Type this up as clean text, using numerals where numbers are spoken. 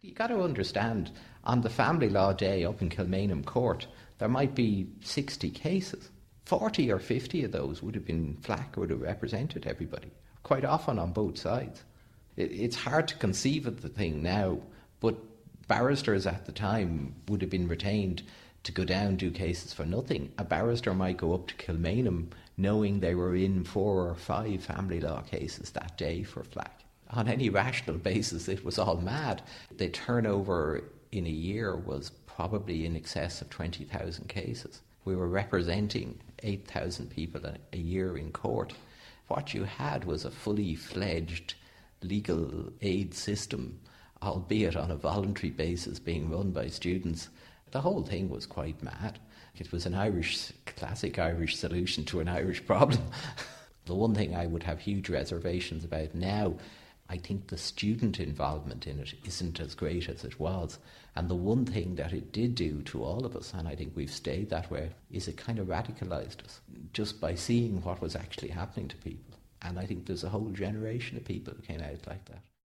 You got to understand, on the family law day up in Kilmainham Court, there might be 60 cases. 40 or 50 of those would have been Flack, would have represented everybody, quite often on both sides. It's hard to conceive of the thing now, but barristers at the time would have been retained to go down do cases for nothing. A barrister might go up to Kilmainham knowing they were in 4 or 5 family law cases that day for Flack. On any rational basis, it was all mad. The turnover in a year was probably in excess of 20,000 cases. We were representing 8,000 people a year in court. What you had was a fully fledged legal aid system, albeit on a voluntary basis, being run by students. The whole thing was quite mad. It was an classic Irish solution to an Irish problem. The one thing I would have huge reservations about now, I think the student involvement in it isn't as great as it was. And the one thing that it did do to all of us, and I think we've stayed that way, is it kind of radicalised us just by seeing what was actually happening to people. And I think there's a whole generation of people who came out like that.